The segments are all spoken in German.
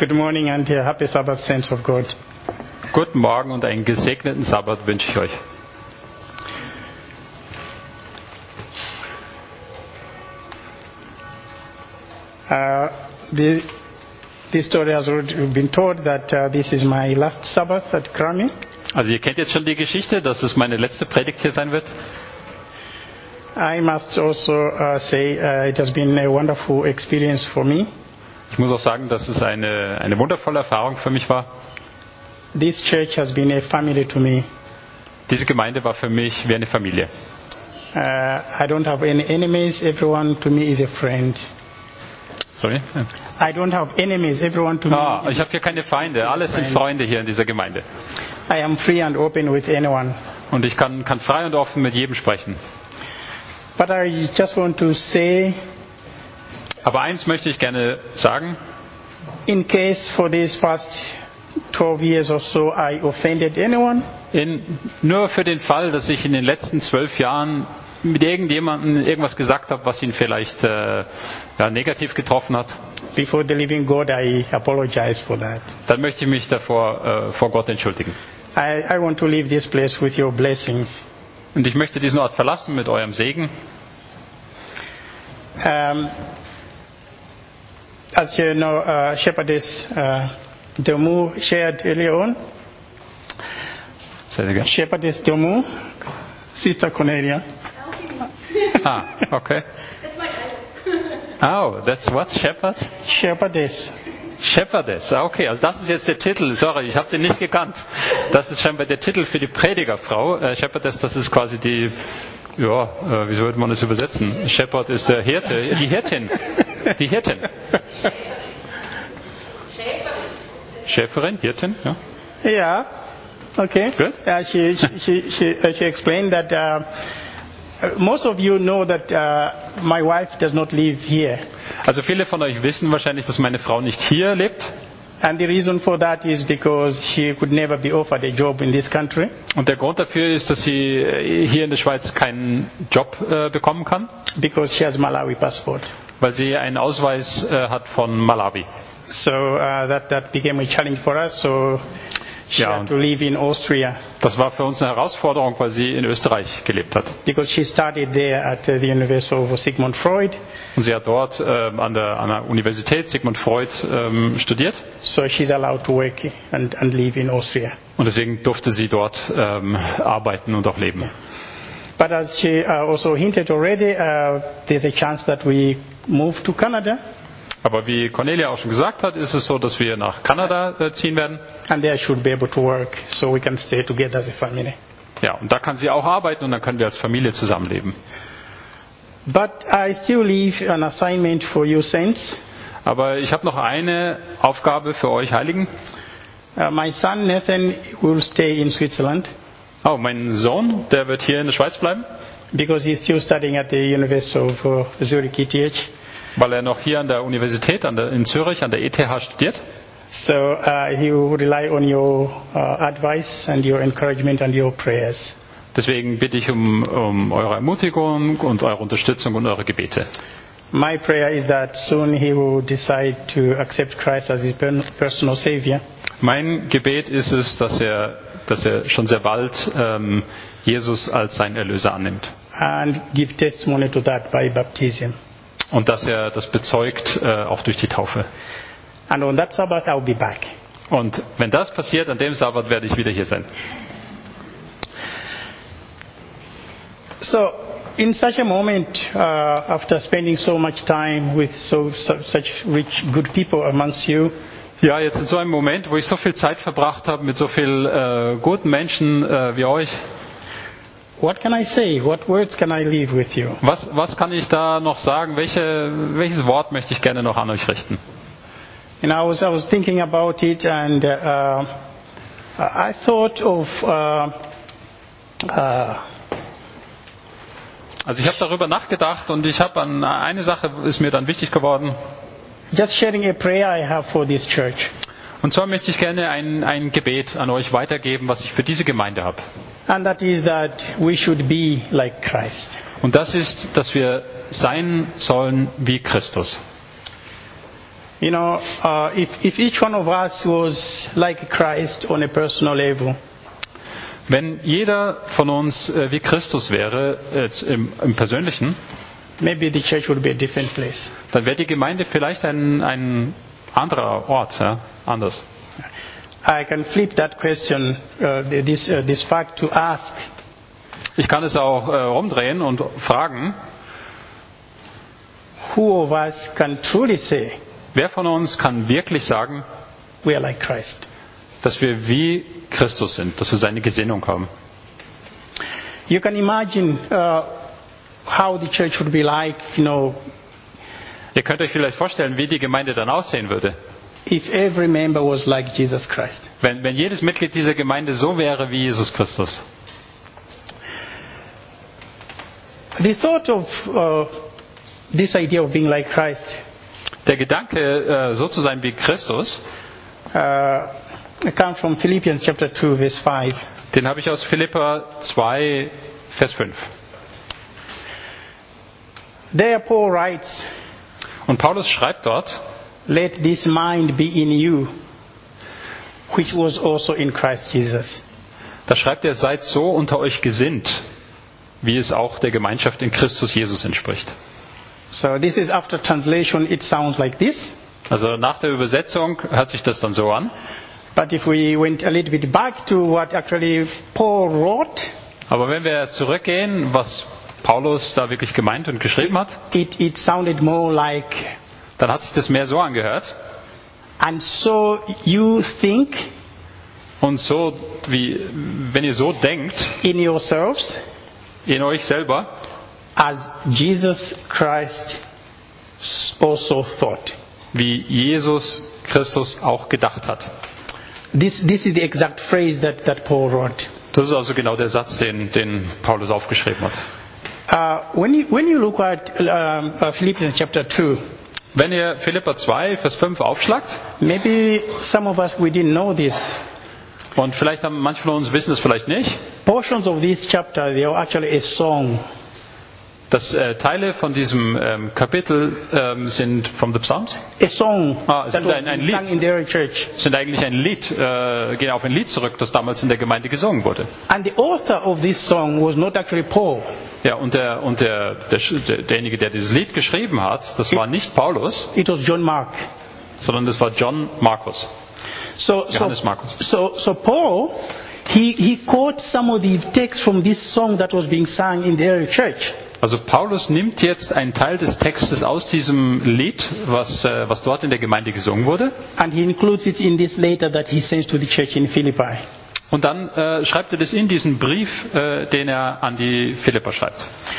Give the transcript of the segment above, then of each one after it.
Good morning and happy Sabbath, saints of God. Guten Morgen und einen gesegneten Sabbat wünsche ich euch. The story has already been told that this is my last Sabbath at Krami. Also ihr kennt jetzt schon die Geschichte, dass es meine letzte Predigt hier sein wird. I must also say it has been a wonderful experience for me. Ich muss auch sagen, dass es eine wundervolle Erfahrung für mich war. This church has been a family to me. Diese Gemeinde war für mich wie eine Familie. I don't have any enemies. Everyone to me is a friend. Sorry? I don't have enemies. Everyone to me. Ich habe hier keine Feinde. Alle sind Freunde hier in dieser Gemeinde. I am free and open with anyone. Und ich kann frei und offen mit jedem sprechen. But I just want to say, aber eins möchte ich gerne sagen. In case for these past 12 years or so I offended anyone. Nur für den Fall, dass ich in den letzten 12 Jahren mit irgendjemandem irgendwas gesagt habe, was ihn vielleicht negativ getroffen hat. Before the living God, I apologize for that. Dann möchte ich mich davor vor Gott entschuldigen. I want to leave this place with your blessings. Und ich möchte diesen Ort verlassen mit eurem Segen. As you know, Shepherdess Domu shared earlier on. Say it again. Shepherdess Domu, Sister Cornelia. Okay. That's my title. Oh, that's what? Shepherd? Shepherdess. Shepherdess, okay, also das ist jetzt der Titel, sorry, ich habe den nicht gekannt. Das ist scheinbar der Titel für die Predigerfrau. Shepherdess, das ist quasi die, wie würde man das übersetzen? Shepherd ist der Hirte, die Hirtin. Die Hirtin. Schäferin, Hirtin, ja. Yeah, okay. Good. She explained that most of you know that my wife does not live here. Also viele von euch wissen wahrscheinlich, dass meine Frau nicht hier lebt. And the reason for that is because she could never be offered a job in this country. Und der Grund dafür ist, dass sie hier in der Schweiz keinen Job bekommen kann. Because she has Malawi passport. Weil sie einen Ausweis hat von Malawi. So that became a challenge for us. So she had to live in Austria. Das war für uns eine Herausforderung, weil sie in Österreich gelebt hat. Because she studied there at the University of Sigmund Freud. Und sie hat dort an der Universität Sigmund Freud studiert. So she's allowed to work and live in Austria. Und deswegen durfte sie dort arbeiten und auch leben. But as she also hinted already, there's a chance that we move to Canada. Aber wie Cornelia auch schon gesagt hat, ist es so, dass wir nach Kanada ziehen werden. And there should be able to work, so we can stay together as a family. Ja, und da kann sie auch arbeiten und dann können wir als Familie zusammenleben. But I still leave an assignment for you saints. Aber ich habe noch eine Aufgabe für euch Heiligen. My son Nathan will stay in Switzerland. Oh, mein Sohn, der wird hier in der Schweiz bleiben. Because he's still studying at the University of Zurich ETH. Weil er noch hier an der Universität in Zürich an der ETH studiert. So he will rely on your advice and your encouragement and your prayers. Deswegen bitte ich um eure Ermutigung und eure Unterstützung und eure Gebete. My prayer is that soon he will decide to accept Christ as his personal savior. Mein Gebet ist es, dass er schon sehr bald Jesus als seinen Erlöser annimmt. And give testimony to that by baptism. Und dass er das bezeugt, auch durch die Taufe. And on that Sabbath I'll be back. Und wenn das passiert, an dem Sabbat werde ich wieder hier sein. So, in such a moment, after spending so much time with such rich, good people amongst you, ja, jetzt in so einem Moment, wo ich so viel Zeit verbracht habe mit so vielen guten Menschen wie euch. What can I say? What words can I leave with you? Was kann ich da noch sagen? Welches Wort möchte ich gerne noch an euch richten? And I was thinking about it, and I thought of also ich habe darüber nachgedacht und ich habe an eine Sache ist mir dann wichtig geworden. Just sharing a prayer I have for this church. Und zwar möchte ich gerne ein Gebet an euch weitergeben, was ich für diese Gemeinde habe. And that is that we should be like Christ. Und das ist, dass wir sein sollen wie Christus. You know, if each one of us was like Christ on a personal level, Wenn jeder von uns wie Christus wäre, jetzt im Persönlichen, maybe the church would be a different place. dann wäre die Gemeinde vielleicht ein anderer Ort, ja, anders. I can flip that question, this fact to ask, Ich kann es auch rumdrehen und fragen, who of us can truly say wer von uns kann wirklich sagen, we are like Christ? dass wir wie Christus sind, dass wir seine Gesinnung haben? You can imagine how the church would be like, you know, Ihr könnt euch vielleicht vorstellen, wie die Gemeinde dann aussehen würde, if every member was like Jesus Christ. wenn jedes Mitglied dieser Gemeinde so wäre wie Jesus Christus. The thought of this idea of being like Christ Der Gedanke, so zu sein wie Christus, comes from Philippians chapter 2, verse 5. den habe ich aus Philipper 2, Vers 5. There Paul writes, Und Paulus schreibt dort, let this mind be in you, which was also in Christ Jesus. da schreibt er, seid so unter euch gesinnt, wie es auch der Gemeinschaft in Christus Jesus entspricht. So this is after translation, it sounds like this. Also nach der Übersetzung hört sich das dann so an. But if we went a little bit back to what actually Paul wrote, Aber wenn wir zurückgehen, was Paulus da wirklich gemeint und geschrieben hat, it sounded more like, dann hat sich das mehr so angehört. and so you think Und so, wie wenn ihr so denkt, in yourselves in euch selber, as Jesus Christ also thought. wie Jesus Christus auch gedacht hat. This is the exact phrase that Paul wrote. Das ist also genau der Satz, den Paulus aufgeschrieben hat. When you look at Philippians chapter 2, Wenn ihr Philipper 2, Vers 5 aufschlagt, maybe some of us, we didn't know this. und vielleicht haben manche von uns wissen es vielleicht nicht, Portions of this chapter, they are actually a song. dass Teile von diesem Kapitel sind from the Psalms, A song Ah, es that sind was ein sung in the early church. sind eigentlich ein Lied, gehen auf ein Lied zurück, das damals in der Gemeinde gesungen wurde. And the author of this song was not actually Paul. Ja, und derjenige, der dieses Lied geschrieben hat, das war nicht Paulus, It was John Mark. sondern das war John Markus. Johannes Markus. So Paul, he quotes some of the texts from this song that was being sung in the early church. Also Paulus nimmt jetzt einen Teil des Textes aus diesem Lied, was dort in der Gemeinde gesungen wurde, And he includes it in this letter that he sends to the church in Philippi. und dann schreibt er das in diesen Brief, den er an die Philipper schreibt.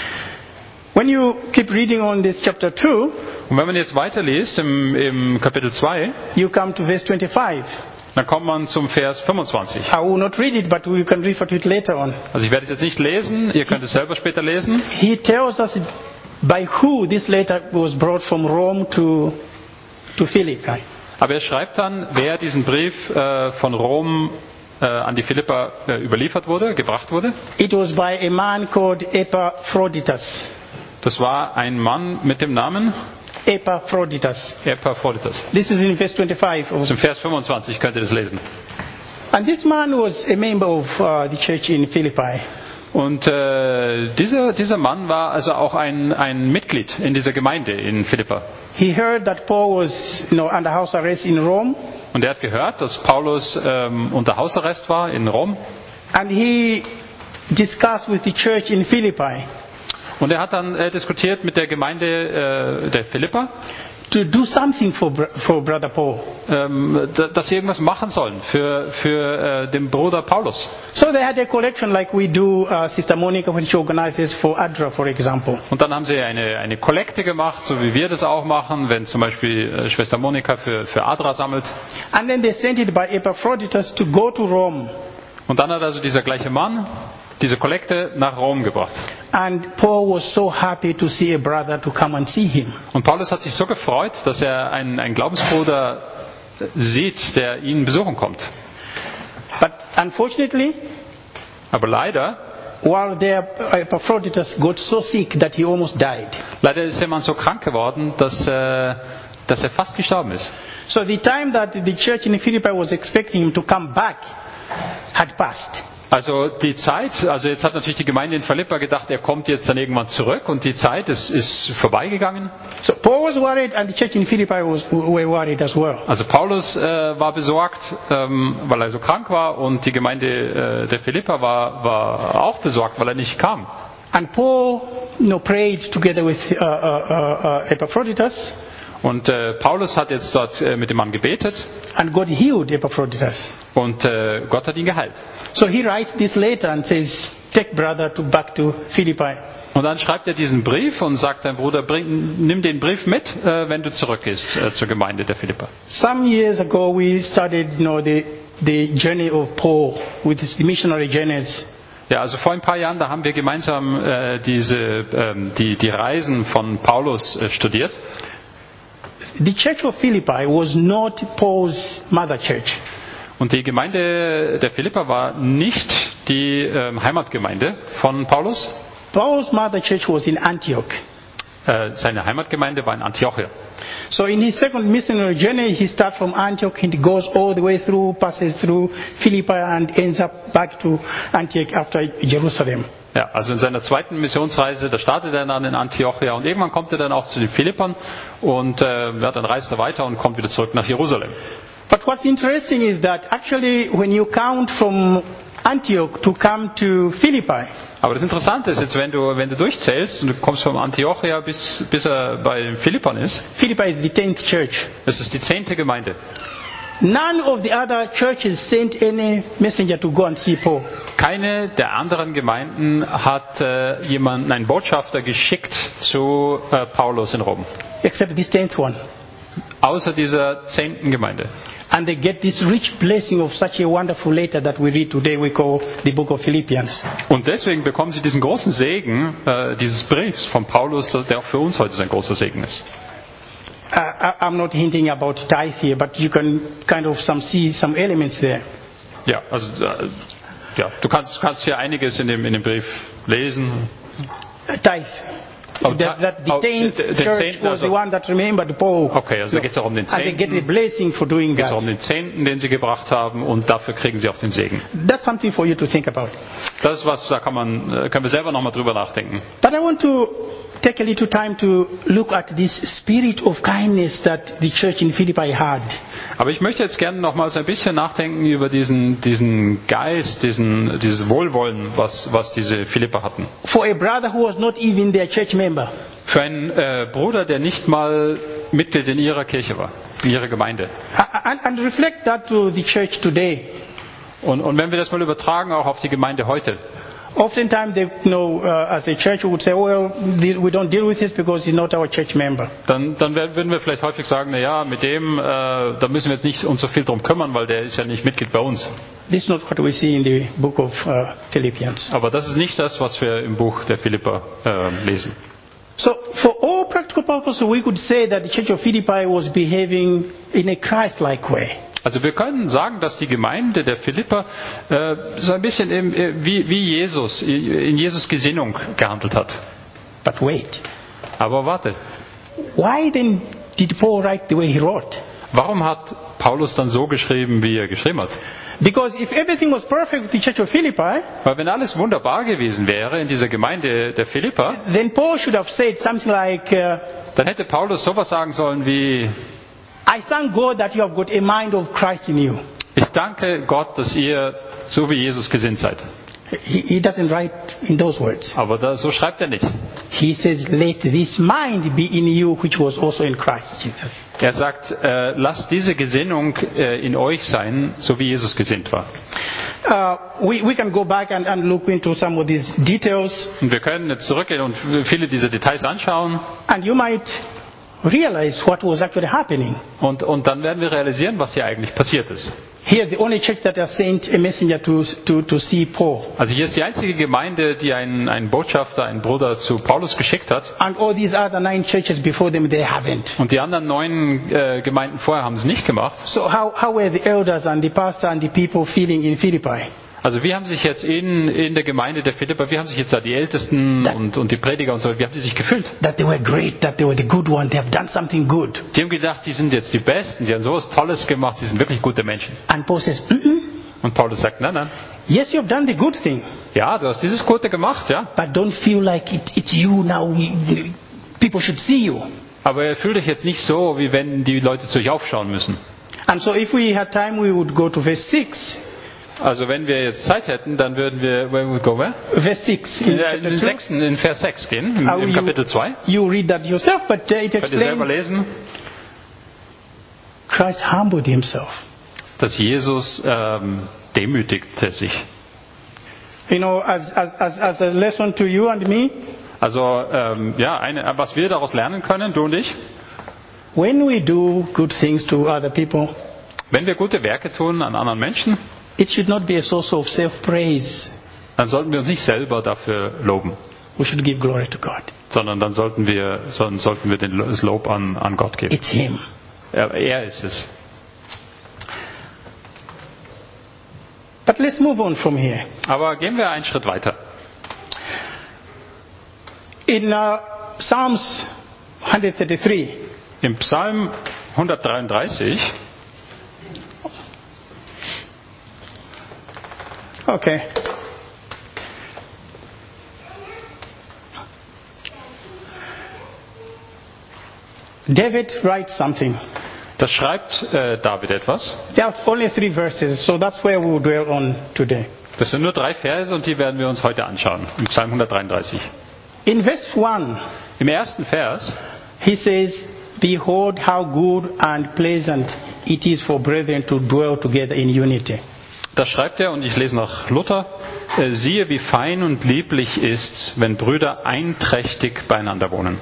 When you keep reading on this chapter 2, Und wenn man jetzt weiterliest im Kapitel 2, you come to verse 25. dann kommt man zum Vers 25. I will not read it, but we can refer to it later on. Also ich werde es jetzt nicht lesen, ihr könnt es selber später lesen. He tells us by who this letter was brought from Rome to Philippi. Aber er schreibt dann, wer diesen Brief von Rom an die Philipper überliefert wurde, gebracht wurde. It was by a man called Epaphroditus. Das war ein Mann mit dem Namen Epaphroditus. Epaphroditus. This is in verse 25. Das ist im Vers 25, könnt ihr das lesen. And this man was a member of the church in Philippi. Und dieser Mann war also auch ein Mitglied in dieser Gemeinde in Philippa. He heard that Paul was, under house arrest in Rome, Und er hat gehört, dass Paulus unter Hausarrest war in Rom. and he discussed with the church in Philippi Und er hat dann diskutiert mit der Gemeinde der Philipper, to do something for Brother Paul. dass sie irgendwas machen sollen für den Bruder Paulus. So they had a collection like we do, Sister Monica when she organizes for ADRA, for example. Und dann haben sie eine Kollekte gemacht, so wie wir das auch machen, wenn zum Beispiel Schwester Monika für Adra sammelt. And then they sent it by Epaphroditus to go to Rome. Und dann hat also dieser gleiche Mann diese Kollekte nach Rom gebracht. And Paul was so happy to see a brother to come and see him. Und Paulus hat sich so gefreut, dass er einen Glaubensbruder sieht, der ihn besuchen kommt. But unfortunately, Aber leider while there, Epaphroditus got so sick that he almost died. ist der Mann so krank geworden, dass dass er fast gestorben ist. So the time that the church in Philippi was expecting him to come back had passed. Also die Zeit, also jetzt hat natürlich die Gemeinde in Philippi gedacht, er kommt jetzt dann irgendwann zurück und die Zeit ist vorbeigegangen. So Paul was worried and the church in Philippi were worried as well. Also Paulus war besorgt, weil er so krank war, und die Gemeinde der Philipper war auch besorgt, weil er nicht kam. And Paul prayed together with Epaphroditus. Und Paulus hat jetzt dort mit dem Mann gebetet, And God healed Epaphroditus. und Gott hat ihn geheilt. So he writes this letter and says, take brother back to Philippi. Und dann schreibt er diesen Brief und sagt seinem Bruder, nimm den Brief mit, wenn du zurückgehst zur Gemeinde der Philipper. Some years ago we started the journey of Paul with the missionary journeys. Ja, also vor ein paar Jahren, da haben wir gemeinsam die Reisen von Paulus studiert. The church of Philippi was not Paul's mother church. Und die Gemeinde der Philipper war nicht die Heimatgemeinde von Paulus. Paul's mother church was in Antioch. Seine Heimatgemeinde war in Antiochia. So in his second missionary journey, he starts from Antioch and goes all the way through, passes through Philippi and ends up back to Antioch after Jerusalem. Ja, also in seiner zweiten Missionsreise, da startet er dann in Antiochia und irgendwann kommt er dann auch zu den Philippern und dann reist er weiter und kommt wieder zurück nach Jerusalem. But what's interesting is that actually when you count from Antioch to come to Philippi, aber das Interessante ist jetzt, wenn du durchzählst und du kommst von Antiochia bis er bei den Philippern ist, Philippi is the 10th church. das ist die 10. Gemeinde. None of the other churches sent any messenger to go and see Paul. Keine der anderen Gemeinden hat einen Botschafter geschickt zu Paulus in Rom. Except this 10th one. Außer dieser 10. Gemeinde. And they get this rich blessing of such a wonderful letter that we read today, we call the book of Philippians. Und deswegen bekommen sie diesen großen Segen dieses Briefs von Paulus, der auch für uns heute ein großer Segen ist. I'm not hinting about tithe here, but you can kind of see some elements there. Ja, also du kannst hier einiges in dem Brief lesen. Tithe. That the 10th church was the one that remembered Paul. Okay, also da geht es auch um den 10. And they get the blessing for doing geht es that. auch um den 10., den sie gebracht haben, und dafür kriegen sie auch den Segen. That's something for you to think about. Das ist was, da können wir selber nochmal drüber nachdenken. But I want to take a little time to look at this spirit of kindness that the church in Philippi had. Aber ich möchte jetzt gerne nochmals ein bisschen nachdenken über diesen Geist, dieses Wohlwollen, was diese Philipper hatten. For a brother who was not even their church member. Für einen Bruder, der nicht mal Mitglied in ihrer Kirche war, in ihrer Gemeinde. And reflect that to the church today. Und wenn wir das mal übertragen auch auf die Gemeinde heute. Oftentimes, as a church, we would say, well, we don't deal with it because he's not our church member. Dann würden wir vielleicht häufig sagen, na ja, mit dem, da müssen wir jetzt nicht uns so viel drum kümmern, weil der ist ja nicht Mitglied bei uns. This is not what we see in the book of Philippians. Aber das ist nicht das, was wir im Buch der Philipper lesen. So, for all practical purposes, we could say that the church of Philippi was behaving in a Christ-like way. Also wir können sagen, dass die Gemeinde der Philipper so ein bisschen wie Jesus, in Jesus Gesinnung gehandelt hat. But wait. Aber warte. Why then did Paul write the way he wrote? Warum hat Paulus dann so geschrieben, wie er geschrieben hat? Because if everything was perfect with the church of Philippi, weil wenn alles wunderbar gewesen wäre in dieser Gemeinde der Philipper, then Paul should have said something like, dann hätte Paulus sowas sagen sollen wie, I thank God that you have got a mind of Christ in you. ich danke Gott, dass ihr so wie Jesus gesinnt seid. He doesn't write in those words. Aber so schreibt er nicht. He says, let this mind be in you, which was also in Christ Jesus. Er sagt, lasst diese Gesinnung in euch sein, so wie Jesus gesinnt war. We can go back and look into some of these details. Und wir können jetzt zurückgehen und viele dieser Details anschauen. And you might realize what was actually happening. Und dann werden wir realisieren, was hier eigentlich passiert ist. Here, the only church that has sent a messenger to see Paul. Also hier ist die einzige Gemeinde, die einen Botschafter, einen Bruder zu Paulus geschickt hat. And all these other 9 churches before them, they haven't. Und die anderen 9 Gemeinden vorher haben es nicht gemacht. So how were the elders and the pastor and the people feeling in Philippi? Also wie haben sich jetzt in der Gemeinde der Philipper, wie haben sich jetzt da die Ältesten und die Prediger und so, wie haben die sich gefühlt? That they were great, that they were the good one, they have done something good. Die haben gedacht, die sind jetzt die Besten, die haben sowas Tolles gemacht, die sind wirklich gute Menschen. And Paul says, Und Paulus sagt, nein, yes, you have done the good thing, ja, du hast dieses Gute gemacht, ja. but don't feel like it's you now. People should see you. Aber fühl dich jetzt nicht so, wie wenn die Leute zu euch aufschauen müssen. And so if we had time, we would go to verse 6. Also wenn wir jetzt Zeit hätten, dann würden wir, where would go where? Verse 6 in chapter 2. In Vers 6 gehen, im Kapitel 2. You read that yourself, but it Könnt ihr selber explains lesen, Christ humbled himself. dass Jesus demütigte sich. You know, as a lesson to you and me, Also was wir daraus lernen können, du und ich, when we do good things to other people, wenn wir gute Werke tun an anderen Menschen, it should not be a source of self-praise. dann sollten wir uns nicht selber dafür loben, We should give glory to God. sondern dann sollten wir das Lob an Gott geben. It's Him. Er ist es. But let's move on from here. Aber gehen wir einen Schritt weiter. In Psalms 133, Im Psalm 133, okay. David writes something. da schreibt David etwas. There are only 3 verses, so that's where we will dwell on today. Das sind nur 3 Verse und die werden wir uns heute anschauen. Im Psalm 133. In verse 1, Im ersten Vers he says, "Behold how good and pleasant it is for brethren to dwell together in unity." da schreibt er, und ich lese nach Luther, siehe, wie fein und lieblich ist's, wenn Brüder einträchtig beieinander wohnen.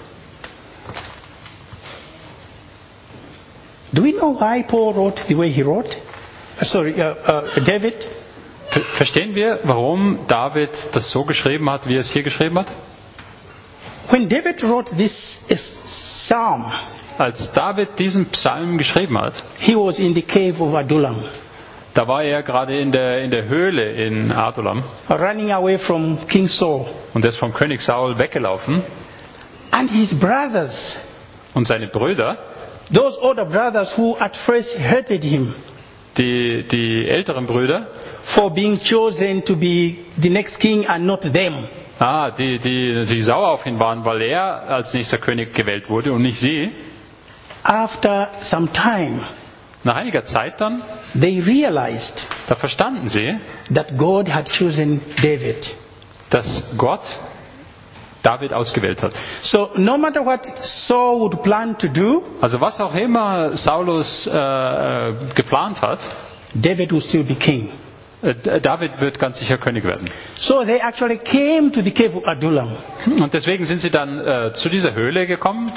Do we know why Paul wrote the way he wrote? David? Verstehen wir, warum David das so geschrieben hat, wie er es hier geschrieben hat? When David wrote this psalm, Als David diesen Psalm geschrieben hat, he was in the cave of Adullam, da war er gerade in der Höhle in Adullam running away from King Saul. und er ist vom König Saul weggelaufen. And his brothers, Und seine Brüder, those older brothers who at first hated him die älteren Brüder, for being chosen to be the next king and not them, die sauer auf ihn waren, weil er als nächster König gewählt wurde und nicht sie. after some time, Nach einiger Zeit dann, they realized da verstanden sie, that God had chosen David. dass Gott David ausgewählt hat. So no matter what Saul would plan to do, Also was auch immer Saulus geplant hat, David would still be king. David wird ganz sicher König werden. So they actually came to the cave of Adullam. Und deswegen sind sie dann zu dieser Höhle gekommen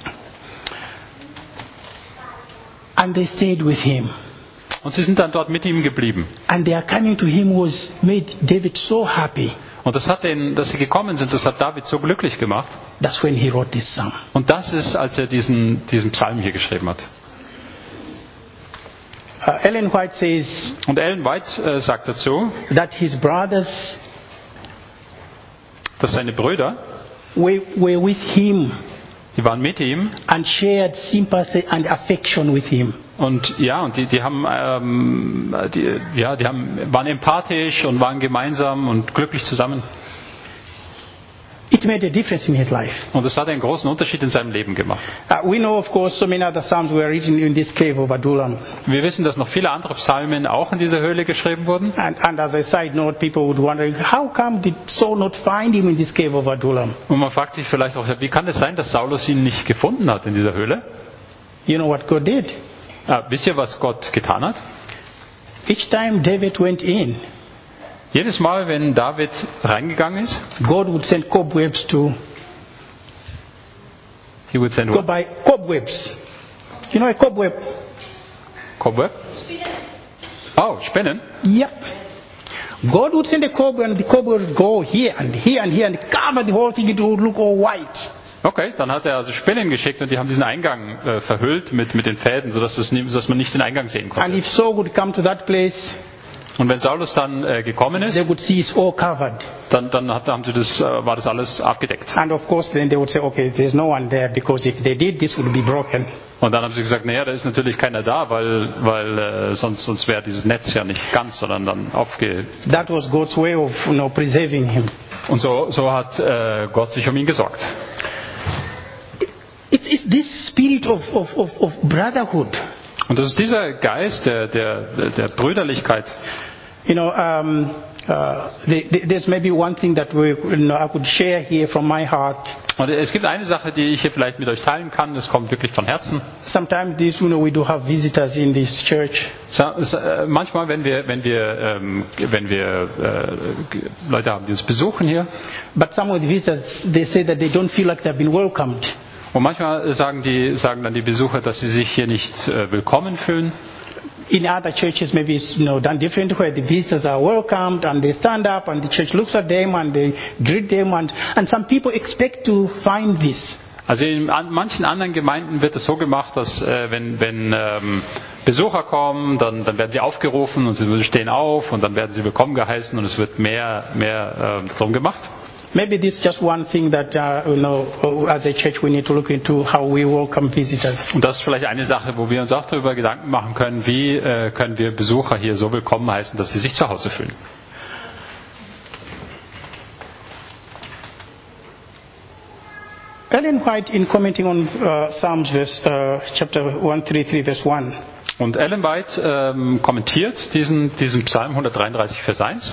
And they stayed with him. und sie sind dann dort mit ihm geblieben. And their coming to him was made David so happy. Und dass sie gekommen sind, das hat David so glücklich gemacht. That's when he wrote this psalm. Und das ist, als er diesen Psalm hier geschrieben hat. Ellen White says Und Ellen White sagt dazu, that his brothers dass seine Brüder, were with him die waren mit ihm and shared sympathy and affection with him. und die waren empathisch und waren gemeinsam und glücklich zusammen. It made a difference in his life. Und das hat einen großen Unterschied in seinem Leben gemacht. We know, of course, so many other psalms were written in this cave of Adullam. Wir wissen, dass noch viele andere Psalmen auch in dieser Höhle geschrieben wurden. And as a side note, people would wonder, how come did Saul not find him in this cave of Adullam? Und man fragt sich vielleicht auch, wie kann es sein, dass Saulus ihn nicht gefunden hat in dieser Höhle? You know what God did? Wisst ihr, was Gott getan hat? Each time David went in, Jedes Mal, wenn David reingegangen ist, God would send cobwebs to he would send go by cobwebs. You know a cobweb? Cobweb? Oh, Spinnen. Yep. God would send a cobweb and the cobweb would go here and here and here and cover the whole thing. It would look all white. Okay, dann hat er also Spinnen geschickt und die haben diesen Eingang verhüllt mit den Fäden, sodass man nicht den Eingang sehen And konnte. if Saul would come to that place, Und wenn Saulus dann gekommen they ist, would see it's all covered. dann haben sie war das alles abgedeckt. And of course, then they would say, okay, there's no one there because if they did, this would be broken. Und dann haben sie gesagt, naja, da ist natürlich keiner da, weil sonst wäre dieses Netz ja nicht ganz, sondern dann That was God's way of, preserving him. Und so hat Gott sich um ihn gesorgt. It's this spirit of brotherhood. Und das ist dieser Geist der Brüderlichkeit. There's maybe one thing that I could share here from my heart. Und es gibt eine Sache, die ich hier vielleicht mit euch teilen kann. Das kommt wirklich von Herzen. Sometimes we do have visitors in this church. Manchmal, wenn wir Leute haben, die uns besuchen hier. But some of the visitors, they say that they don't feel like they've been welcomed. Und manchmal sagen dann die Besucher, dass sie sich hier nicht willkommen fühlen. In other churches, maybe it's done different, where the visitors are welcomed and they stand up and the church looks at them and they greet them and some people expect to find this. Also in manchen anderen Gemeinden wird es so gemacht, dass wenn Besucher kommen, dann werden sie aufgerufen und sie stehen auf und dann werden sie willkommen geheißen und es wird mehr darum gemacht. Maybe this is just one thing that as a church we need to look into how we welcome visitors. Und das ist vielleicht eine Sache, wo wir uns auch darüber Gedanken machen können, wie können wir Besucher hier so willkommen heißen, dass sie sich zu Hause fühlen. Ellen White, in commenting on Psalms chapter 133 verse 1. Und Ellen White kommentiert diesen Psalm 133 Vers 1.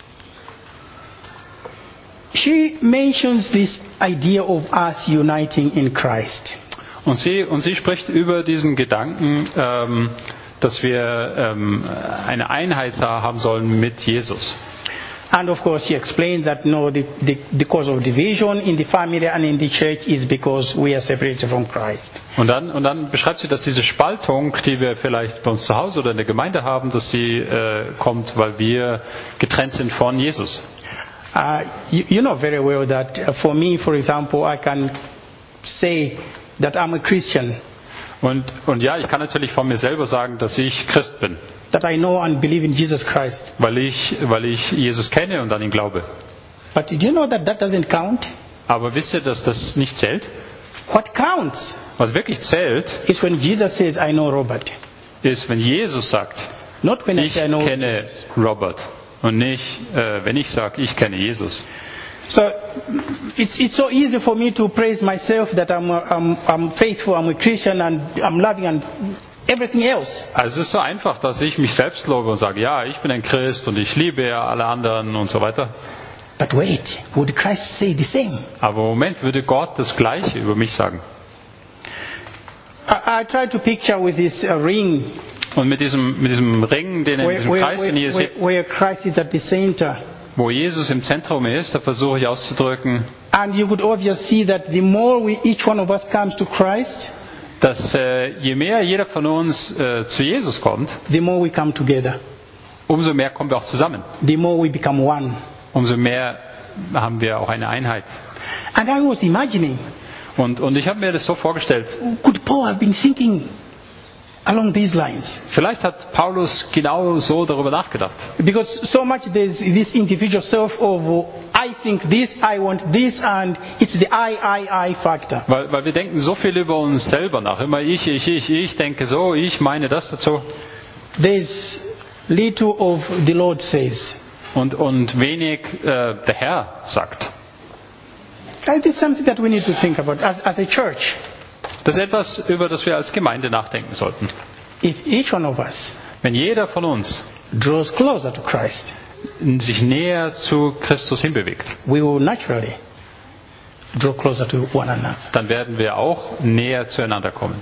She mentions this idea of us uniting in Christ. Und sie spricht über diesen Gedanken, dass wir eine Einheit haben sollen mit Jesus. And of course, she explains that the cause of division in the family and in the church is because we are separated from Christ. Und dann beschreibt sie, dass diese Spaltung, die wir vielleicht bei uns zu Hause oder in der Gemeinde haben, dass sie kommt, weil wir getrennt sind von Jesus. You know very well that for me, for example, I can say that I'm a Christian. Und ja, ich kann natürlich von mir selber sagen, dass ich Christ bin. That I know and believe in Jesus Christ. Weil ich Jesus kenne und an ihn glaube. But did you know that doesn't count? Aber wisst ihr, dass das nicht zählt? What counts? Was wirklich zählt, is when Jesus says, I know Robert. Ist, wenn Jesus sagt, Not when ich I say I know kenne Jesus. Robert. Und nicht, wenn ich sage, ich kenne Jesus. So it's so easy for me to praise myself that I'm faithful, I'm a Christian and I'm loving and everything else. Also es ist so einfach, dass ich mich selbst lobe und sage, ja, ich bin ein Christ und ich liebe ja alle anderen und so weiter. But wait, would Christ say the same? Aber im Moment würde Gott das Gleiche über mich sagen. I try to picture with this ring. Und mit diesem Ring, diesem Kreis, den ihr seht, where Christ is at the center. Wo Jesus im Zentrum ist, da versuche ich auszudrücken, And you would obviously see that the more each one of us comes to Christ, dass je mehr jeder von uns zu Jesus kommt, the more we come together. Umso mehr kommen wir auch zusammen. The more we become one. Umso mehr haben wir auch eine Einheit. And I was imagining. Und ich habe mir das so vorgestellt. Could Paul have been thinking along these lines? Vielleicht hat Paulus genau so darüber nachgedacht. Because so much there's this individual self of I think this, I want this, and it's the I factor. Weil wir denken so viel über uns selber nach. Immer ich denke so, ich meine das dazu. There's little of the Lord says. Und wenig der Herr sagt. And it's something that we need to think about as a church. Das ist etwas, über das wir als Gemeinde nachdenken sollten. If each one of us Wenn jeder von uns draws closer to Christ, sich näher zu Christus hinbewegt, we will naturally draw closer to one another. Dann werden wir auch näher zueinander kommen.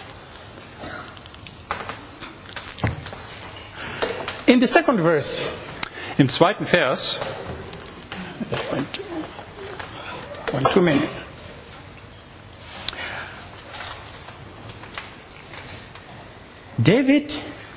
In the second verse, im zweiten Vers, two minutes. David,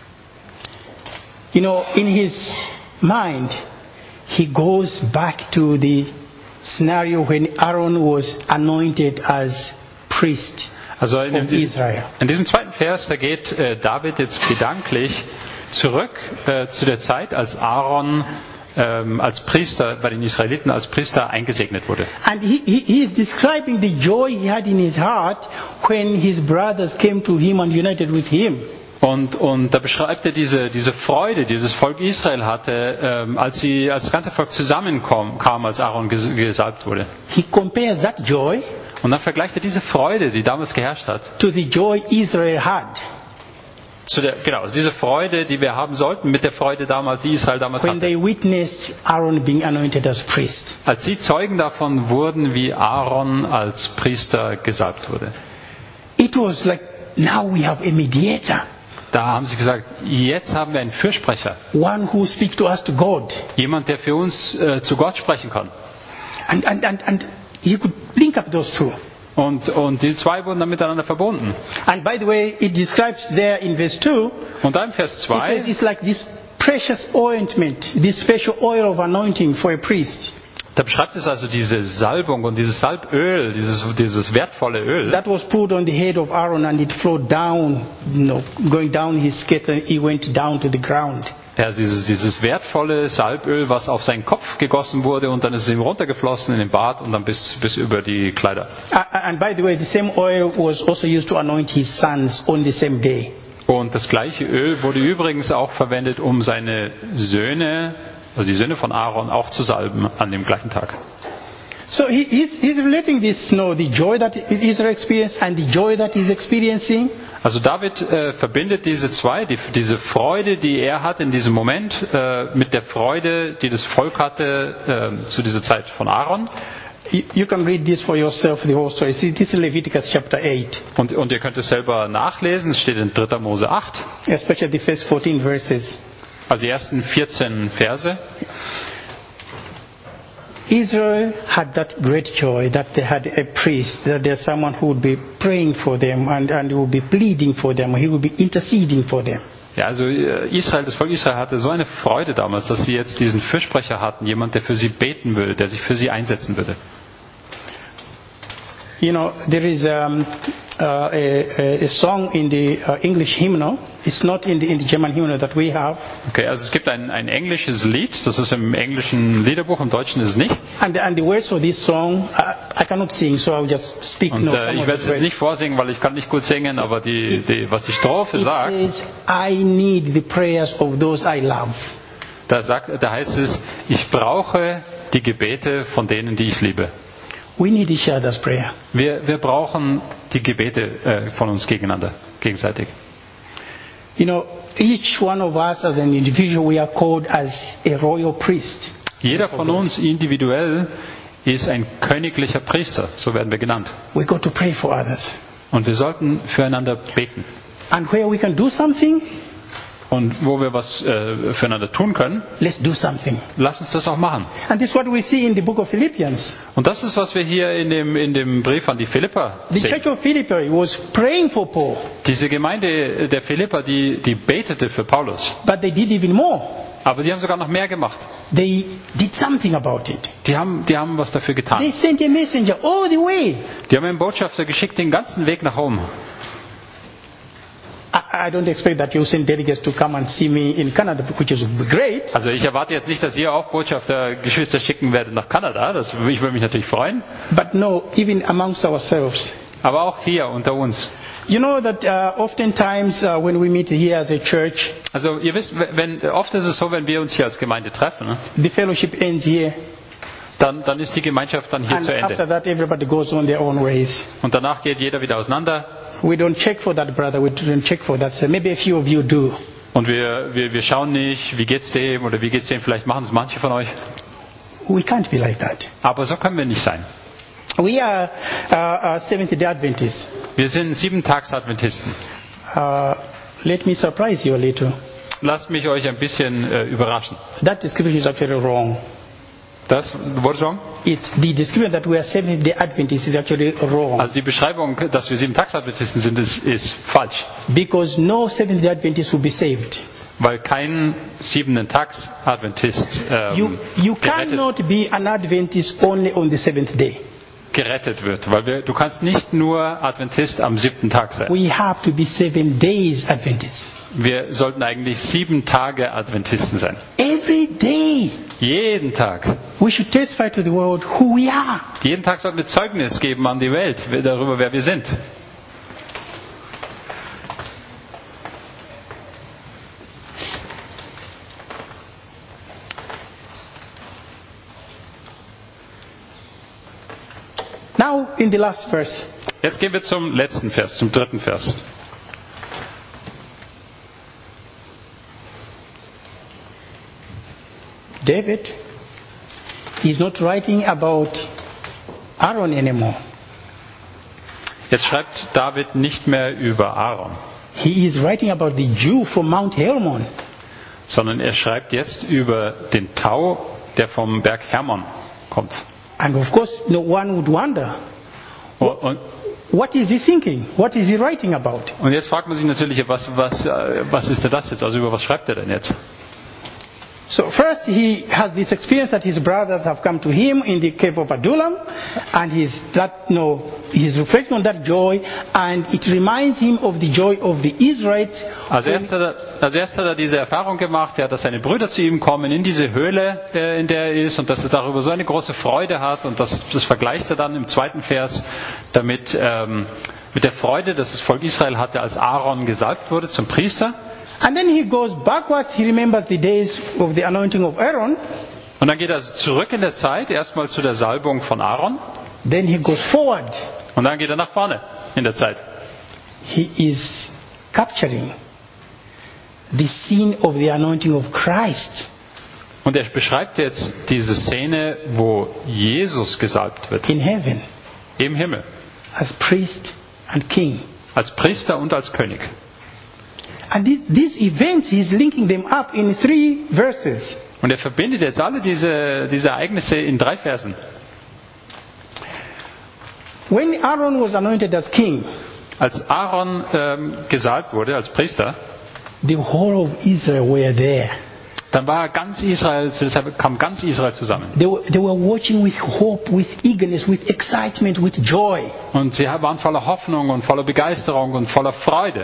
in his mind, he goes back to the scenario when Aaron was anointed as priest also of Israel. in diesem zweiten Vers, da geht David jetzt gedanklich zurück zu der Zeit, als Aaron als Priester bei den Israeliten als Priester eingesegnet wurde. And he is describing the joy he had in his heart when his brothers came to him and united with him. Und da beschreibt er diese Freude, die das Volk Israel hatte, als das ganze Volk zusammenkam, als Aaron gesalbt wurde. He compares that joy Und dann vergleicht er diese Freude, die damals geherrscht hat, to the joy Israel had also diese Freude, die wir haben sollten, mit der Freude damals, die Israel damals when hatte. they witnessed Aaron being anointed as priest. Als sie Zeugen davon wurden, wie Aaron als Priester gesalbt wurde. It was like, now we have a mediator, Da haben sie gesagt, jetzt haben wir einen Fürsprecher. one who speaks to us to God. Jemand, der für uns zu Gott sprechen kann. And he could link up those two. Und die zwei wurden dann miteinander verbunden. And by the way, it describes there in verse 2, Und dann im Vers it says 2, it's like this precious ointment, this special oil of anointing for a priest. da beschreibt es also diese Salbung und dieses Salböl, dieses wertvolle Öl. That was put on the head of Aaron and it flowed down, going down his skirt and it went down to the ground. Ja, dieses wertvolle Salböl, was auf seinen Kopf gegossen wurde und dann ist es ihm runtergeflossen in den Bart und dann bis über die Kleider. And by the way, the same oil was also used to anoint his sons on the same day. Und das gleiche Öl wurde übrigens auch verwendet, um seine Söhne, also die Söhne von Aaron, auch zu salben an dem gleichen Tag. So he's relating this, the joy that Israel experienced and the joy that he's experiencing. Also David verbindet diese zwei, diese Freude, die er hat in diesem Moment, mit der Freude, die das Volk hatte zu dieser Zeit von Aaron. You can read this for yourself, the whole story. See, this is Leviticus chapter 8. Und ihr könnt es selber nachlesen, es steht in 3. Mose 8, Especially the first 14 verses. also die ersten 14 Verse. Israel had that great joy that they had a priest, that there's someone who would be praying for them and would be pleading for them, he would be interceding for them. Ja, also das Volk Israel hatte so eine Freude damals, dass sie jetzt diesen Fürsprecher hatten, jemand, der für sie beten würde, der sich für sie einsetzen würde. You know, there is a song in the English hymnal. It's not in the German hymnal that we have. Okay, also es gibt ein englisches Lied, das ist im englischen Liederbuch, im Deutschen ist es nicht. And the words of this song, I cannot sing, so I'll just speak. Und ich werde es jetzt nicht vorsingen, weil ich kann nicht gut singen, aber was die Strophe sagt, it says, I need the prayers of those I love. da heißt es, ich brauche die Gebete von denen, die ich liebe. We need each other's prayer. Wir brauchen die Gebete von uns gegenseitig. You know, each one of us as an individual, we are called as a royal priest. Jeder von uns individuell ist ein königlicher Priester, so werden wir genannt. We got to pray for others. Und wir sollten füreinander beten. And where we can do something, Und wo wir was füreinander tun können, let's do something. lass uns das auch machen. And this is what we see in the book of Philippians. Und das ist, was wir hier in dem Brief an die Philipper The sehen. church of Philippi was praying for Paul, Diese Gemeinde der Philipper, die betete für Paulus. but they did even more. Aber die haben sogar noch mehr gemacht. They did something about it. Die haben was dafür They getan. sent a messenger all the way. Die haben einen Botschafter geschickt, den ganzen Weg nach Rom. I don't expect that you send delegates to come and see me in Canada, which is great. Also ich erwarte jetzt nicht, dass ihr auch Botschafter, Geschwister schicken werdet nach Kanada. Ich würde mich natürlich freuen. But no, even amongst ourselves. Aber auch hier unter uns. You know that oftentimes when we meet here as a church, Also ihr wisst, oft ist es so, wenn wir uns hier als Gemeinde treffen, ne, the fellowship ends here. dann ist die Gemeinschaft dann hier And zu after Ende. that, everybody goes on their own ways. Und danach geht jeder wieder auseinander. We don't check for that brother. We don't check for that. So maybe a few of you do. Und wir schauen nicht, wie geht's dem oder wie geht's dem. Vielleicht machen es manche von euch. We can't be like that. Aber so können wir nicht sein. We are Seventh-day Adventists. Wir sind 7-Tags-Adventisten. Let me surprise you a little. Lasst mich euch ein bisschen überraschen. That description is actually wrong. Das wurde wrong? It's the description that we are Seventh-day Adventists is actually wrong. Also die Beschreibung, dass wir 7-Tags-Adventisten sind, ist falsch. Because no Seventh-day Adventist will be saved. Weil kein 7-Tags-Adventist You cannot be an Adventist only on the seventh day. gerettet wird. Weil du kannst nicht nur Adventist am 7. Tag sein. We have to be 7 days Adventists. Wir sollten eigentlich 7 Tage Adventisten sein. Every day, Jeden Tag. we should testify to the world who we are. Jeden Tag sollten wir Zeugnis geben an die Welt darüber, wer wir sind. Now, in the last verse, Jetzt gehen wir zum letzten Vers, zum 3. Vers. David is not writing about Aaron anymore. Jetzt schreibt David nicht mehr über Aaron, He is writing about the Jew from Mount Hermon. sondern er schreibt jetzt über den Tau, der vom Berg Hermon kommt. And of course, no one would wonder, Und, what is he thinking? What is he writing about? und jetzt fragt man sich natürlich, was ist denn das jetzt? Also über was schreibt er denn jetzt? So first he has this experience that his brothers have come to him in the cave of Adullam, and he's reflecting on that joy, and it reminds him of the joy of the Israelites. Als erstes hat er diese Erfahrung gemacht, dass seine Brüder zu ihm kommen in diese Höhle, in der er ist, und dass er darüber so eine große Freude hat, und das vergleicht er dann im 2. Vers damit mit der Freude, dass das Volk Israel hatte, als Aaron gesalbt wurde zum Priester. And then he goes backwards, he remembers the days of the anointing of Aaron, Und dann geht er zurück in der Zeit, erstmal zu der Salbung von Aaron, then he goes forward. und dann geht er nach vorne in der Zeit. He is capturing the scene of the anointing of Christ. Und er beschreibt jetzt diese Szene, wo Jesus gesalbt wird, In heaven, im Himmel, as priest and king. als Priester und als König. And these events, he's linking them up in 3 verses. Und er verbindet jetzt alle diese Ereignisse in 3 Versen. When Aaron was anointed as king, Als Aaron gesalbt wurde als Priester, the whole of Israel were there. dann war deshalb kam ganz Israel zusammen. They were watching with hope, with eagerness, with excitement, with joy. Und sie waren voller Hoffnung und voller Begeisterung und voller Freude.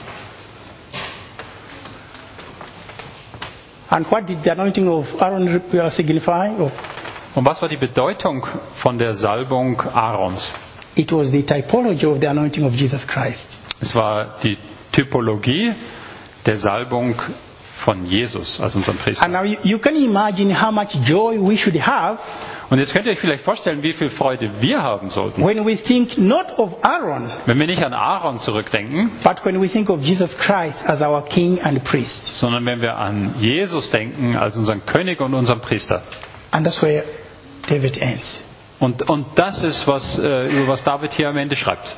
And what did the anointing of Aaron signify? Und was war die Bedeutung von der Salbung Aarons? It was the typology of the anointing of Jesus Christ. Es war die Typologie der Salbung von Jesus als unserem And Priester. now you can imagine how much joy we should have Und jetzt könnt ihr euch vielleicht vorstellen, wie viel Freude wir haben sollten, when we think not of Aaron, wenn wir nicht an Aaron zurückdenken, but when we think of Jesus Christ as our king and priest. sondern wenn wir an Jesus denken als unseren König und unseren Priester. And that's where David ends. Und das ist, über was David hier am Ende schreibt.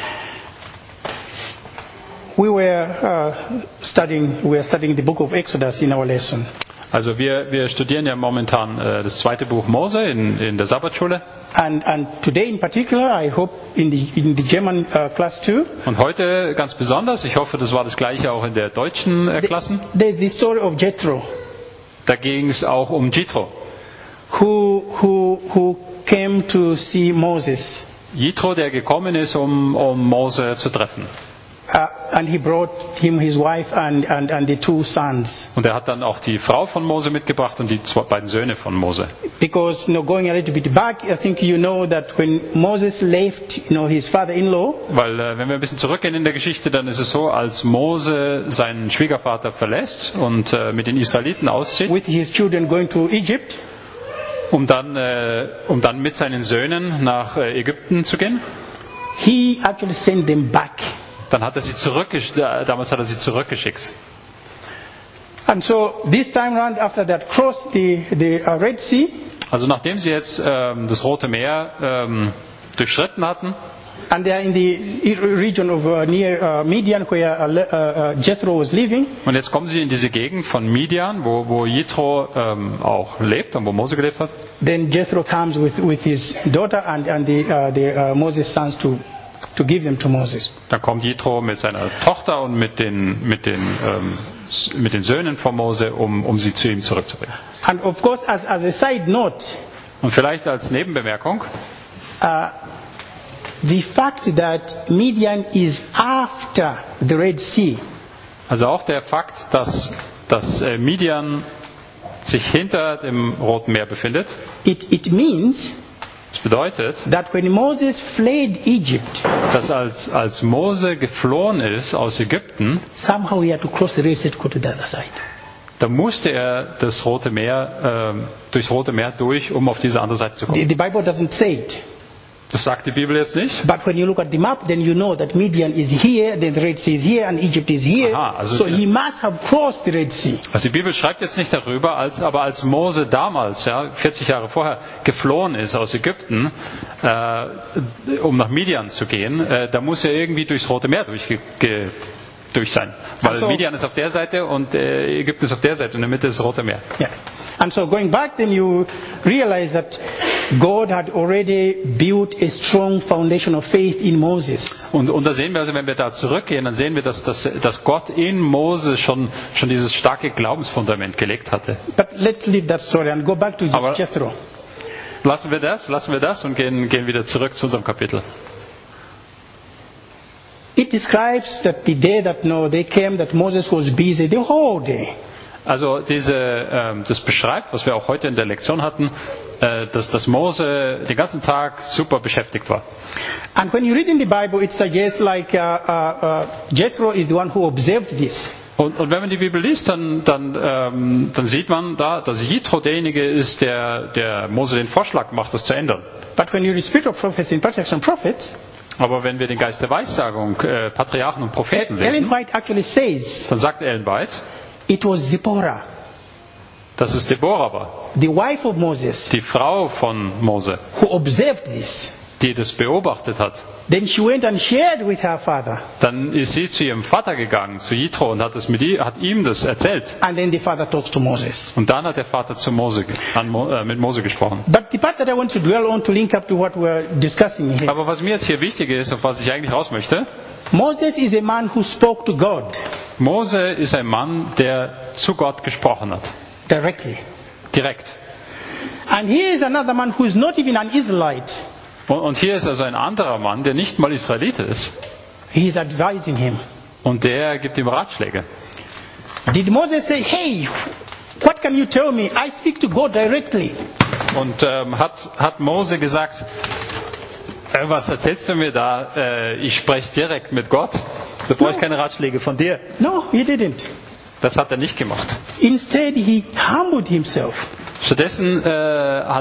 We were studying the book of Exodus in our lesson. Also wir studieren ja momentan das 2. Buch Mose in der Sabbatschule. And today in particular, I hope in the German class too, Und heute ganz besonders, ich hoffe, das war das gleiche auch in der deutschen Klassen, there's the story of Jethro, da ging es auch um Jethro. who came to see Moses. Jethro, der gekommen ist, um Mose zu treffen. And he brought him his wife and the 2 sons. Und er hat dann auch die Frau von Mose mitgebracht und die beiden Söhne von Mose. Because, going a little bit back, I think you know that when Moses left, his father-in-law, Weil wenn wir ein bisschen zurückgehen in der Geschichte, dann ist es so, als Mose seinen Schwiegervater verlässt und mit den Israeliten auszieht, with his children going to Egypt, um dann mit seinen Söhnen nach Ägypten zu gehen, he actually sent them back. dann hat er sie damals hat er sie zurückgeschickt. And so this time round, after that crossed the Red Sea, Also nachdem sie jetzt das Rote Meer durchschritten hatten, and they are in the region of near Midian, where Jethro was living, und jetzt kommen sie in diese Gegend von Midian, wo Jethro auch lebt und wo Mose gelebt hat. then Jethro comes with his daughter and the Moses' sons to give them to Moses. Dann kommt Jethro mit seiner Tochter und mit den Söhnen von Mose, um sie zu ihm zurückzubringen. And of course, as a side note, Und vielleicht als Nebenbemerkung, the fact that Midian is after the Red Sea Also auch der Fakt, dass Midian sich hinter dem Roten Meer befindet, it means das bedeutet, that when Moses fled Egypt, dass als Mose geflohen ist aus Ägypten, somehow he had to cross the Red Sea to go to the other side. da musste er das Rote Meer, durchs Rote Meer durch, um auf diese andere Seite zu kommen. The Bible doesn't say it. Das sagt die Bibel jetzt nicht. But when you look at the map, then you know that Midian is here, then the Red Sea is here, and Egypt is here. Aha, also so he must have crossed the Red Sea. Also die Bibel schreibt jetzt nicht darüber, aber als Mose damals, 40 Jahre vorher, geflohen ist aus Ägypten, um nach Midian zu gehen, da muss er irgendwie durchs Rote Meer durch sein. Weil Also, Midian ist auf der Seite und Ägypten ist auf der Seite und in der Mitte ist das Rote Meer. Yeah. And so going back, then you realize that God had already built a strong foundation of faith in Moses. Und da sehen wir, also wenn wir da zurückgehen, dann sehen wir, dass Gott in Mose schon dieses starke Glaubensfundament gelegt hatte. But let's leave that story and go back to Aber- Jethro. Lassen wir das und gehen wieder zurück zu unserem Kapitel. It describes that the day that they came, that Moses was busy the whole day. Also das beschreibt, was wir auch heute in der Lektion hatten, dass Mose den ganzen Tag super beschäftigt war. And when you read in the Bible, it suggests like Jethro is the one who observed this. Und wenn man die Bibel liest, dann sieht man da, dass Jethro derjenige ist, der Mose den Vorschlag macht, das zu ändern. But when you read Spirit of Prophecy and Patriarchs and Prophets, Aber wenn wir den Geist der Weissagung, Patriarchen und Propheten Ellen lesen, White actually says dann sagt Ellen White, it was Zipporah, dass es Deborah war, the wife of Moses, die Frau von Mose, who observed this. die das beobachtet hat. Then she went and shared with her father. Dann ist sie zu ihrem Vater gegangen, zu Jethro, und hat ihm das erzählt. And then the father talks to Moses. Und dann hat der Vater mit Mose gesprochen. But the part that I want to dwell on to link up to what we're discussing here. Aber was mir jetzt hier wichtig ist, auf was ich eigentlich raus möchte, Moses is a man who spoke to God Mose ist ein Mann, der zu Gott gesprochen hat. directly. Direkt. And here is another man who is not even an Israelite. Und hier ist also ein anderer Mann, der nicht mal Israelit ist. He is advising him. Und der gibt ihm Ratschläge. Did Moses say, hey, what can you tell me? I speak to God directly. Und hat Mose gesagt, was erzählst du mir da? Ich spreche direkt mit Gott. Da brauche ich keine Ratschläge von dir. No, he didn't. Das hat er nicht gemacht. Instead, he humbled himself. Stattdessen war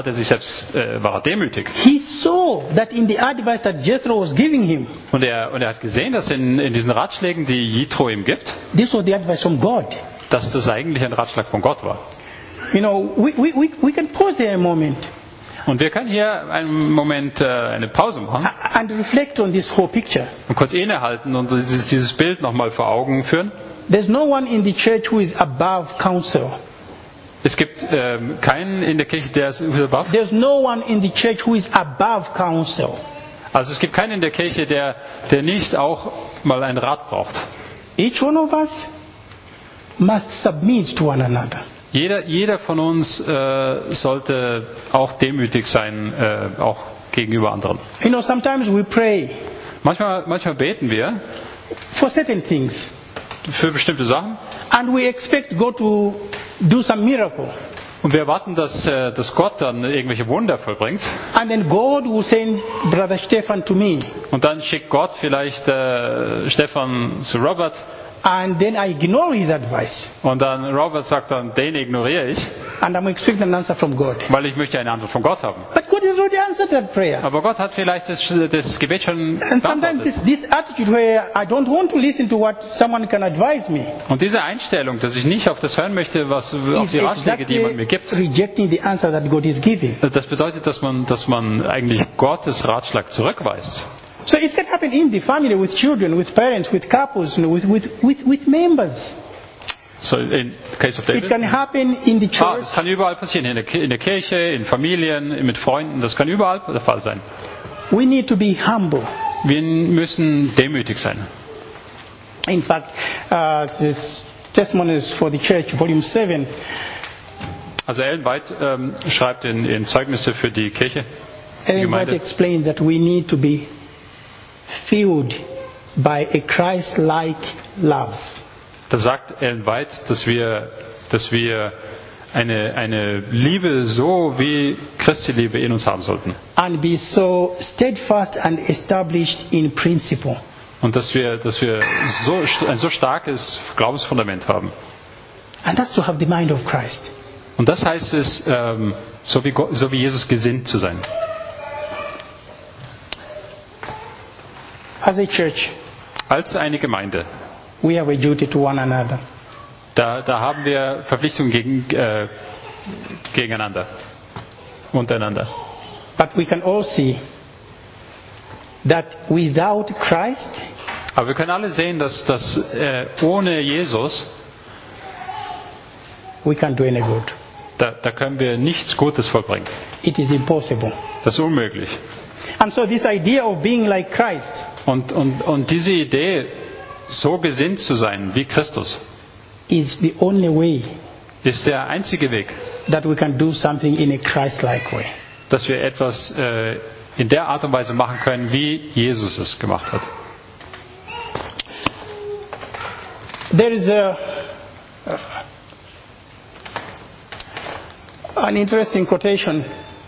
er demütig. He saw that in the advice that Jethro was giving him, Und er hat gesehen, dass in diesen Ratschlägen, die Jethro ihm gibt, this was the advice from God. dass das eigentlich ein Ratschlag von Gott war. You know, we can pause there a moment Und wir können hier einen Moment eine Pause machen and reflect on this whole picture. und kurz innehalten und dieses Bild nochmal vor Augen führen. There's no one in the church who is above counsel. Es gibt keinen in der Kirche, der ist above. There's no one in the church who is above counsel. Also es gibt keinen in der Kirche, der nicht auch mal einen Rat braucht. Each one of us must submit to one another. Jeder von uns sollte auch demütig sein, auch gegenüber anderen. You know, sometimes we pray Manchmal beten wir for certain things für bestimmte Sachen and we expect God to do some miracle. und wir erwarten, dass Gott dann irgendwelche Wunder vollbringt. And then God will send Brother Stefan to me. Und dann schickt Gott vielleicht Stefan zu Robert. And then I ignore his advice. Und dann Robert sagt dann, den ignoriere ich, And I'm expecting an answer from God. weil ich möchte eine Antwort von Gott haben. But God has already answered that prayer. Aber Gott hat vielleicht das Gebet schon And sometimes beantwortet. this attitude where I don't want to listen to what someone can advise me Und diese Einstellung, dass ich nicht auf das hören möchte, auf is die Ratschläge, die jemand mir gibt, rejecting the answer that God is giving. das bedeutet, dass man eigentlich Gottes Ratschlag zurückweist. So it can happen in the family, with children, with parents, with couples, with members. So in case of It David. can happen in the church. Das kann überall passieren, in der Kirche, in Familien, mit Freunden, das kann überall der Fall sein. We need to be humble. Wir müssen demütig sein. In fact, the Testimonies for the Church, Volume 7, Also Ellen White schreibt in Zeugnisse für die Kirche, Ellen Gemeinde. White explains that we need to be filled by a Christ-like love. Da sagt Ellen White, dass wir eine Liebe so wie Christi Liebe in uns haben sollten. and be so steadfast and established in principle. Und dass wir ein so starkes Glaubensfundament haben. And that's to have the mind of Christ. Und das heißt es, so wie Jesus gesinnt zu sein. As a church, Als eine Gemeinde. we have a duty to one another. Da haben wir Verpflichtungen gegeneinander. Untereinander. But we can all see that without Christ, Aber wir können alle sehen, dass ohne Jesus, we can't do any good. da können wir nichts Gutes vollbringen. It is impossible. Das ist unmöglich. And so this idea of being like Christ Und diese Idee, so gesinnt zu sein wie Christus, is the only way ist der einzige Weg, that we can do something in a Christ-like way. dass wir etwas in der Art und Weise machen können, wie Jesus es gemacht hat. There is an interesting quotation.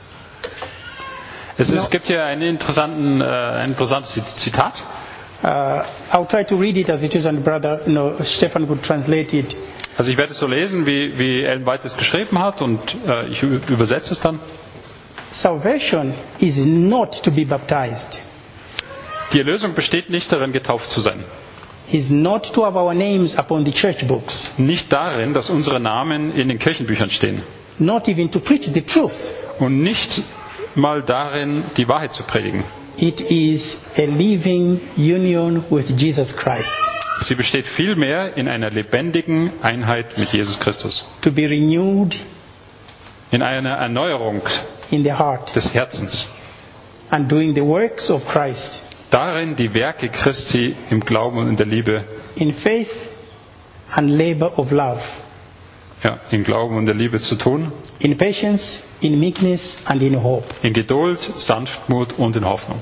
Es gibt hier ein interessantes Zitat. I'll try to read it as it is, and Brother Stefan would translate it. Also ich werde es so lesen, wie Ellen White es geschrieben hat, und ich übersetze es dann. Salvation is not to be baptized. Die Erlösung besteht nicht darin, getauft zu sein. Is not to have our names upon the church books. Nicht darin, dass unsere Namen in den Kirchenbüchern stehen. Not even to preach the truth. Und nicht mal darin, die Wahrheit zu predigen. It is a living union with Jesus Christ. Sie besteht vielmehr in einer lebendigen Einheit mit Jesus Christus. To be renewed In einer Erneuerung in the heart des Herzens. and doing the works of Christ Darin die Werke Christi im Glauben und in der Liebe, in faith and labor of love, in Glauben und der Liebe zu tun, in patience, in meekness and in hope. in Geduld, Sanftmut und in Hoffnung.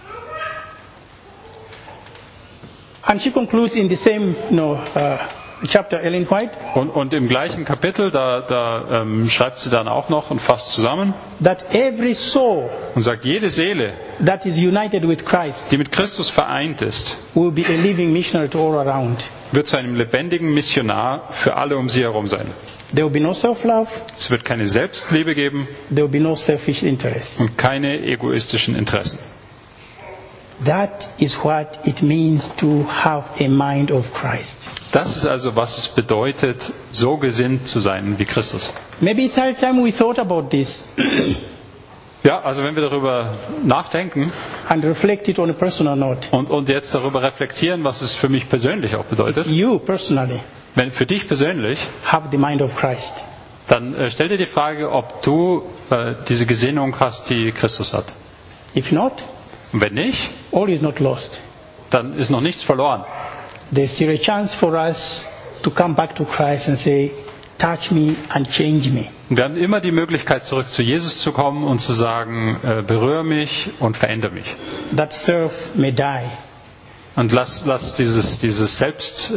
And she concludes in the same chapter, Ellen White, Und im gleichen Kapitel, da schreibt sie dann auch noch und fasst zusammen that every soul und sagt, jede Seele, that is united with Christ die mit Christus vereint ist, will be a living missionary to all around. wird zu einem lebendigen Missionar für alle um sie herum sein. There will be no self-love, Es wird keine Selbstliebe geben there will be no selfish interest. und keine egoistischen Interessen. That is what it means to have a mind of Christ. Das ist also, was es bedeutet, so gesinnt zu sein wie Christus. Maybe it's high time we thought about this Ja, also wenn wir darüber nachdenken and reflected on a personal note. und jetzt darüber reflektieren, was es für mich persönlich auch bedeutet, You personally wenn für dich persönlich, have the mind of Christ. dann stell dir die Frage, ob du diese Gesinnung hast, die Christus hat. If not, Und wenn nicht, all is not lost. dann ist noch nichts verloren. There's still a chance for us to come back to Christ and say, touch me and change me. Und wir haben immer die Möglichkeit, zurück zu Jesus zu kommen und zu sagen, berühre mich und verändere mich. That self may die. Und lass diese Selbstsicht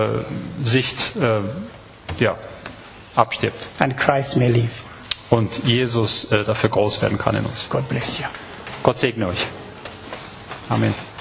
abstirbt. And Christ may live. Und Jesus dafür groß werden kann in uns. God bless you. Gott segne euch. Amen.